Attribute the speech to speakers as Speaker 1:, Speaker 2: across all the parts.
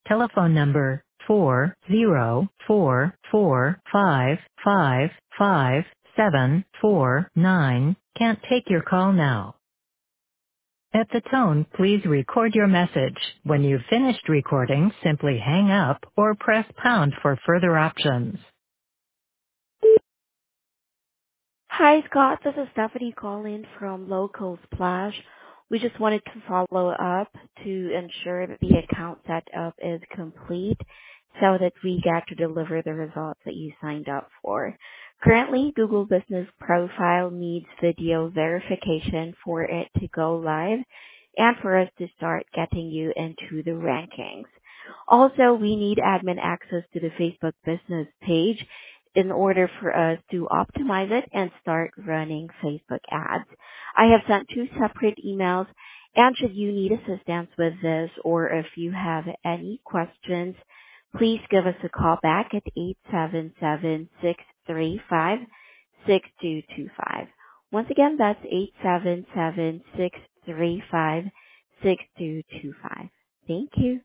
Speaker 1: Telephone number 40445555749 can't take your call now. At the tone, please record your message. When you've finished recording, simply hang up or press pound for further options.
Speaker 2: Hi, Scott. This is Stephanie calling from Local Splash. We just wanted to follow up to ensure that the account setup is complete so that we get to deliver the results that you signed up for. Currently, Google Business Profile needs video verification for it to go live and for us to start getting you into the rankings. Also, we need admin access to the Facebook business page in order for us to optimize it and start running Facebook ads. I have sent two separate emails, and should you need assistance with this or if you have any questions, please give us a call back at 877-635-6225. Once again, that's 877-635-6225. Thank you.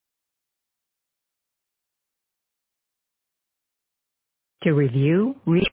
Speaker 1: To review,